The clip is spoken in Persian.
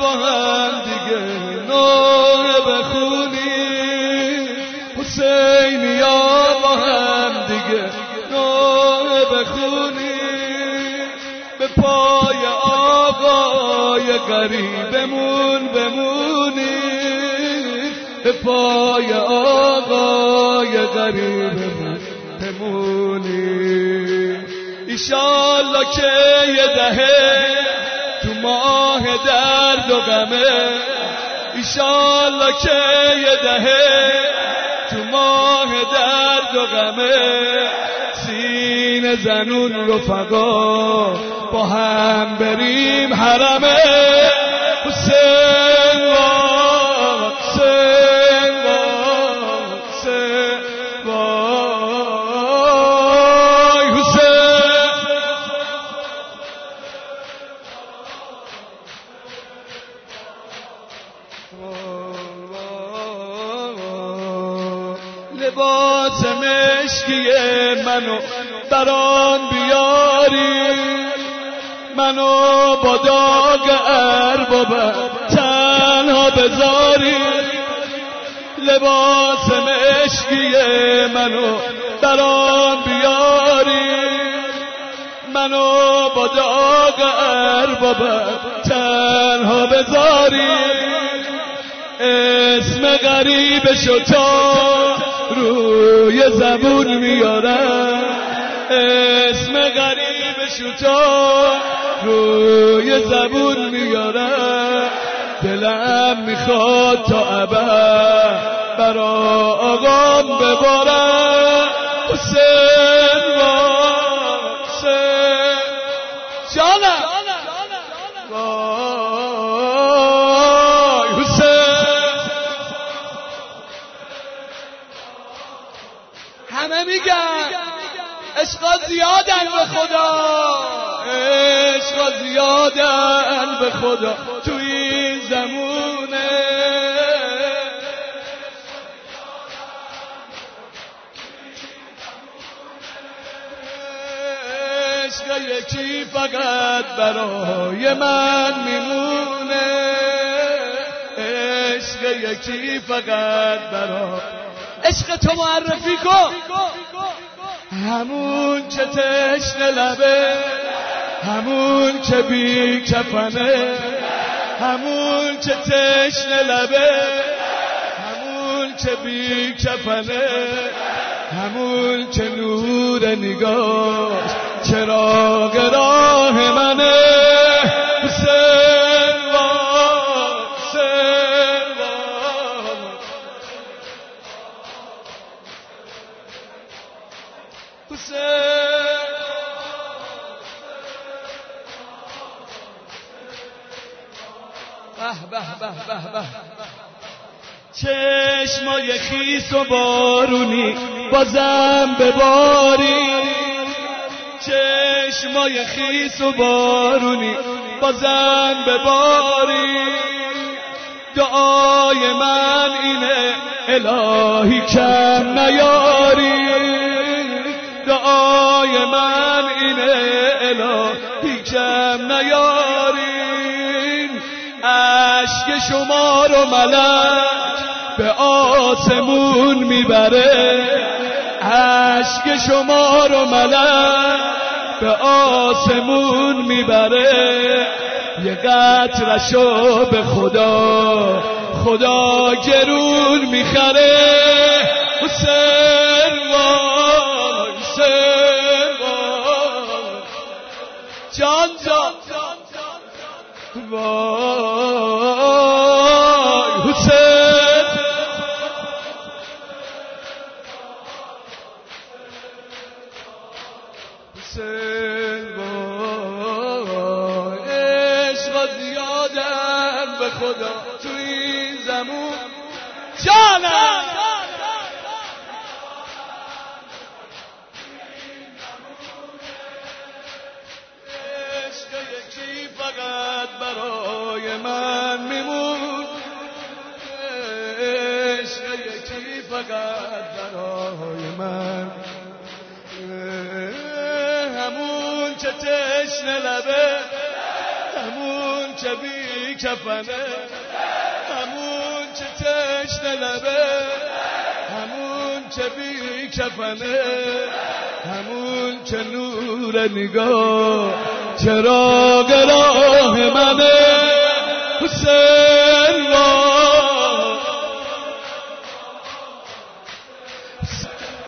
با هم دیگه نوحه بخونیم، حسینیا با هم دیگه نوحه بخونیم، به پای آقای غریبمون بمونیم، به پای آقای غریبمون بمونیم. ایشالله که یه دهه تو ماه درد و غمه، ایشالله که یه دهه تو ماه درد و غمه، سینه زنون رفقا با هم بریم حرمه. حسین وای حسین وای حسین وای حسین. لباس مشکی منو بران بیاری، منو با داغ ارباب تنها بذاری، لباس مشکی منو بران بیاری، منو با داغ ارباب تنها بذاری. اسم غریبشو تا روی زبون میارم، اسم غریبشو تا روی زبون میارم، دلم میخواد تا ابد برا آقام ببارم. حسین وای حسین جانم وای حسین. همه میگن عشقا زیادن به خدا، عشقا زیادن به خدا تو این زمونه، عشق یکی فقط برای من میمونه، عشق یکی فقط برای. عشق تو معرفی کن، همون که تشنه لبه، همون که بی کفنه، همون که تشنه لبه، همون که بی کفنه، همون که نور نگاه چراغ راه منه. حسین وای حسین وای حسین. به به به به به. چشمای خیس و بارونی بازم بباری، چشمای خیس و بارونی بازم بباری. دعای من اینه الهی کم نیاری، دعای من اینه الهی کم نیاری. عشق شما رو ملک به آسمون میبره، عشق شما رو ملک به آسمون میبره. یه قطره‌شو به خدا خدا گرون میخره. حسین وای حسین وای جان جان وای حسین. حسین وای عشق زیادن به خدا تو این زمون جانم. عشق یکی فقط برای من میمون، عشق یکی فقط برای من، همون که تشنه لبه، همون که بی کفنه، همون که تشنه لبه، همون که بی کفنه، همون که نور نگاه چراغ راه منه. حسین